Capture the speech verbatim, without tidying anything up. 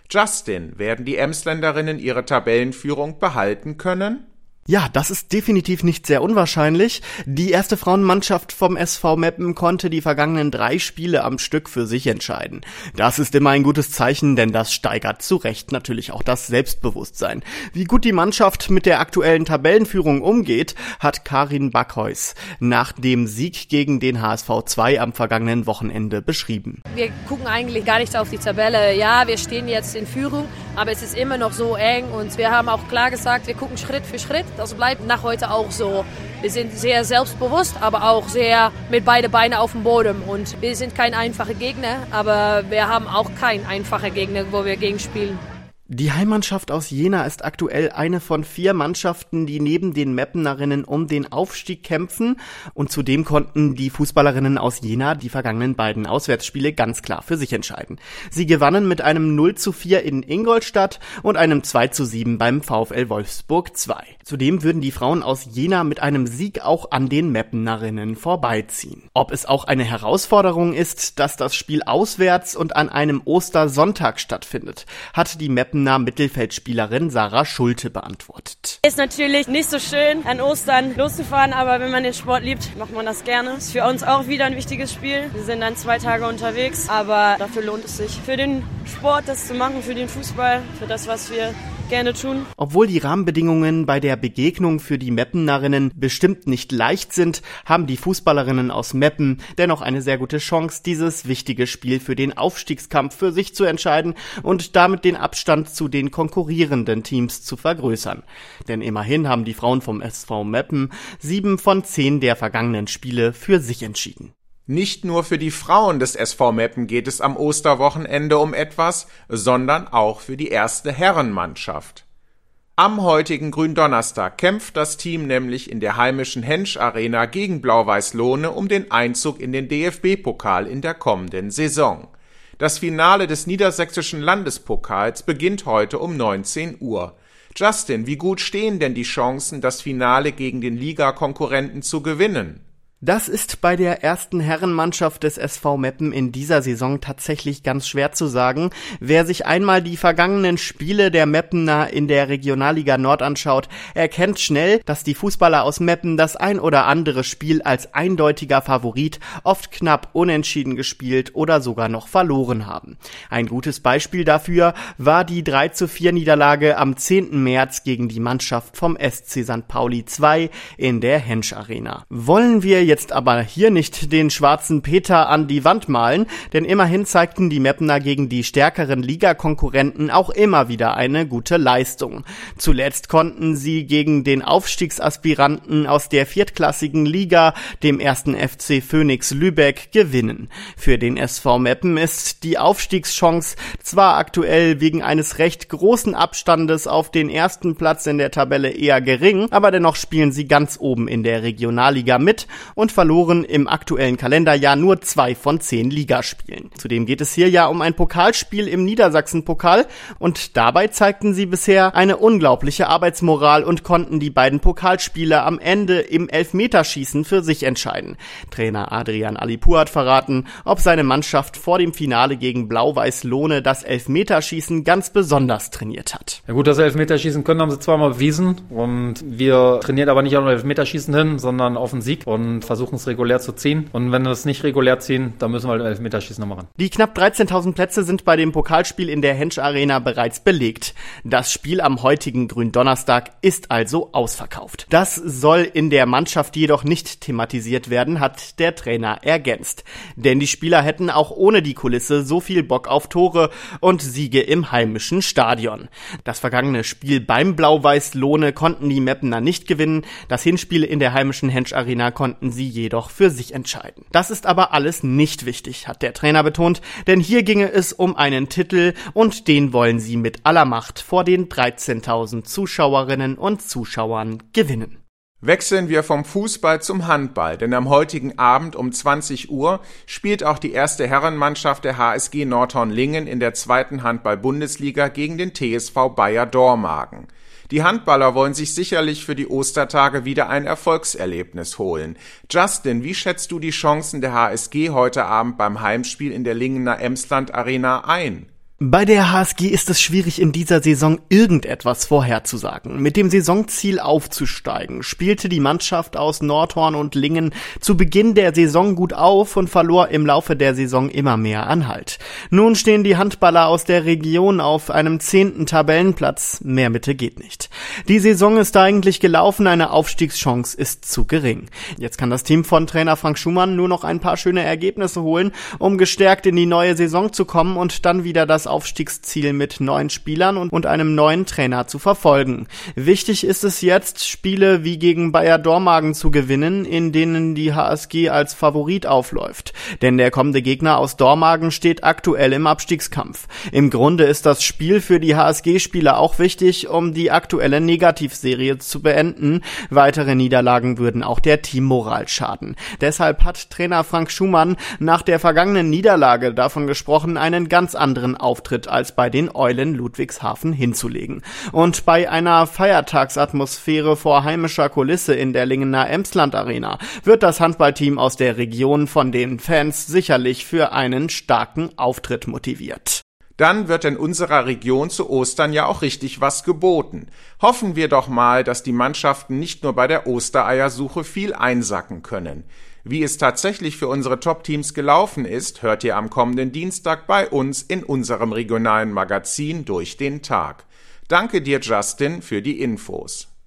Justin, werden die Emsländerinnen ihre Tabellenführung behalten können? Ja, das ist definitiv nicht sehr unwahrscheinlich. Die erste Frauenmannschaft vom S V Meppen konnte die vergangenen drei Spiele am Stück für sich entscheiden. Das ist immer ein gutes Zeichen, denn das steigert zu Recht natürlich auch das Selbstbewusstsein. Wie gut die Mannschaft mit der aktuellen Tabellenführung umgeht, hat Karin Backhuis nach dem Sieg gegen den H S V zwei am vergangenen Wochenende beschrieben. Wir gucken eigentlich gar nicht auf die Tabelle. Ja, wir stehen jetzt in Führung, aber es ist immer noch so eng und wir haben auch klar gesagt, wir gucken Schritt für Schritt. Das bleibt nach heute auch so. Wir sind sehr selbstbewusst, aber auch sehr mit beide Beine auf dem Boden. Und wir sind kein einfacher Gegner, aber wir haben auch keinen einfachen Gegner, wo wir gegen spielen. Die Heimmannschaft aus Jena ist aktuell eine von vier Mannschaften, die neben den Meppenerinnen um den Aufstieg kämpfen. Und zudem konnten die Fußballerinnen aus Jena die vergangenen beiden Auswärtsspiele ganz klar für sich entscheiden. Sie gewannen mit einem null zu vier in Ingolstadt und einem zwei zu sieben beim VfL Wolfsburg zwei. Zudem würden die Frauen aus Jena mit einem Sieg auch an den Meppenerinnen vorbeiziehen. Ob es auch eine Herausforderung ist, dass das Spiel auswärts und an einem Ostersonntag stattfindet, hat die Meppen Mittelfeldspielerin Sarah Schulte beantwortet. Ist natürlich nicht so schön, an Ostern loszufahren, aber wenn man den Sport liebt, macht man das gerne. Ist für uns auch wieder ein wichtiges Spiel. Wir sind dann zwei Tage unterwegs, aber dafür lohnt es sich. Für den Sport das zu machen, für den Fußball, für das, was wir gerne tun. Obwohl die Rahmenbedingungen bei der Begegnung für die Meppenerinnen bestimmt nicht leicht sind, haben die Fußballerinnen aus Meppen dennoch eine sehr gute Chance, dieses wichtige Spiel für den Aufstiegskampf für sich zu entscheiden und damit den Abstand zu den konkurrierenden Teams zu vergrößern. Denn immerhin haben die Frauen vom S V Meppen sieben von zehn der vergangenen Spiele für sich entschieden. Nicht nur für die Frauen des S V Meppen geht es am Osterwochenende um etwas, sondern auch für die erste Herrenmannschaft. Am heutigen Gründonnerstag kämpft das Team nämlich in der heimischen Hensch Arena gegen Blau-Weiß Lohne um den Einzug in den D F B-Pokal in der kommenden Saison. Das Finale des Niedersächsischen Landespokals beginnt heute um neunzehn Uhr. Justin, wie gut stehen denn die Chancen, das Finale gegen den Ligakonkurrenten zu gewinnen? Das ist bei der ersten Herrenmannschaft des S V Meppen in dieser Saison tatsächlich ganz schwer zu sagen. Wer sich einmal die vergangenen Spiele der Meppener in der Regionalliga Nord anschaut, erkennt schnell, dass die Fußballer aus Meppen das ein oder andere Spiel als eindeutiger Favorit oft knapp unentschieden gespielt oder sogar noch verloren haben. Ein gutes Beispiel dafür war die drei zu vier Niederlage am zehnten März gegen die Mannschaft vom S C Sankt Pauli zwei in der Hensch Arena. Wollen wir jetzt aber hier nicht den schwarzen Peter an die Wand malen, denn immerhin zeigten die Meppener gegen die stärkeren Ligakonkurrenten auch immer wieder eine gute Leistung. Zuletzt konnten sie gegen den Aufstiegsaspiranten aus der viertklassigen Liga, dem ersten F C Phoenix Lübeck, gewinnen. Für den S V Meppen ist die Aufstiegschance zwar aktuell wegen eines recht großen Abstandes auf den ersten Platz in der Tabelle eher gering, aber dennoch spielen sie ganz oben in der Regionalliga mit und verloren im aktuellen Kalenderjahr nur zwei von zehn Ligaspielen. Zudem geht es hier ja um ein Pokalspiel im Niedersachsen-Pokal und dabei zeigten sie bisher eine unglaubliche Arbeitsmoral und konnten die beiden Pokalspiele am Ende im Elfmeterschießen für sich entscheiden. Trainer Adrian Alipur hat verraten, ob seine Mannschaft vor dem Finale gegen Blau-Weiß Lohne das Elfmeterschießen ganz besonders trainiert hat. Ja gut, das Elfmeterschießen können haben sie zweimal bewiesen und wir trainieren aber nicht auf Elfmeterschießen hin, sondern auf den Sieg und versuchen es regulär zu ziehen. Und wenn wir es nicht regulär ziehen, dann müssen wir halt Elfmeterschießen noch machen. Die knapp dreizehntausend Plätze sind bei dem Pokalspiel in der Hensch Arena bereits belegt. Das Spiel am heutigen Gründonnerstag ist also ausverkauft. Das soll in der Mannschaft jedoch nicht thematisiert werden, hat der Trainer ergänzt. Denn die Spieler hätten auch ohne die Kulisse so viel Bock auf Tore und Siege im heimischen Stadion. Das vergangene Spiel beim Blau-Weiß Lohne konnten die Meppener nicht gewinnen. Das Hinspiel in der heimischen Hensch Arena konnten sie jedoch für sich entscheiden. Das ist aber alles nicht wichtig, hat der Trainer betont, denn hier ginge es um einen Titel und den wollen sie mit aller Macht vor den dreizehntausend Zuschauerinnen und Zuschauern gewinnen. Wechseln wir vom Fußball zum Handball, denn am heutigen Abend um zwanzig Uhr spielt auch die erste Herrenmannschaft der H S G Nordhorn-Lingen in der zweiten Handball-Bundesliga gegen den T S V Bayer Dormagen. Die Handballer wollen sich sicherlich für die Ostertage wieder ein Erfolgserlebnis holen. Justin, wie schätzt du die Chancen der H S G heute Abend beim Heimspiel in der Lingener Emsland Arena ein? Bei der H S G ist es schwierig, in dieser Saison irgendetwas vorherzusagen. Mit dem Saisonziel aufzusteigen, spielte die Mannschaft aus Nordhorn und Lingen zu Beginn der Saison gut auf und verlor im Laufe der Saison immer mehr an Halt. Nun stehen die Handballer aus der Region auf einem zehnten Tabellenplatz. Mehr Mitte geht nicht. Die Saison ist eigentlich gelaufen, eine Aufstiegschance ist zu gering. Jetzt kann das Team von Trainer Frank Schumann nur noch ein paar schöne Ergebnisse holen, um gestärkt in die neue Saison zu kommen und dann wieder das Aufstiegsziel mit neuen Spielern und, und einem neuen Trainer zu verfolgen. Wichtig ist es jetzt, Spiele wie gegen Bayer Dormagen zu gewinnen, in denen die H S G als Favorit aufläuft. Denn der kommende Gegner aus Dormagen steht aktuell im Abstiegskampf. Im Grunde ist das Spiel für die H S G-Spieler auch wichtig, um die aktuelle Negativserie zu beenden. Weitere Niederlagen würden auch der Teammoral schaden. Deshalb hat Trainer Frank Schumann nach der vergangenen Niederlage davon gesprochen, einen ganz anderen Auftritt als bei den Eulen Ludwigshafen hinzulegen. Und bei einer Feiertagsatmosphäre vor heimischer Kulisse in der Lingener Emsland Arena wird das Handballteam aus der Region von den Fans sicherlich für einen starken Auftritt motiviert. Dann wird in unserer Region zu Ostern ja auch richtig was geboten. Hoffen wir doch mal, dass die Mannschaften nicht nur bei der Ostereiersuche viel einsacken können. Wie es tatsächlich für unsere Top-Teams gelaufen ist, hört ihr am kommenden Dienstag bei uns in unserem regionalen Magazin Durch den Tag. Danke dir, Justin, für die Infos.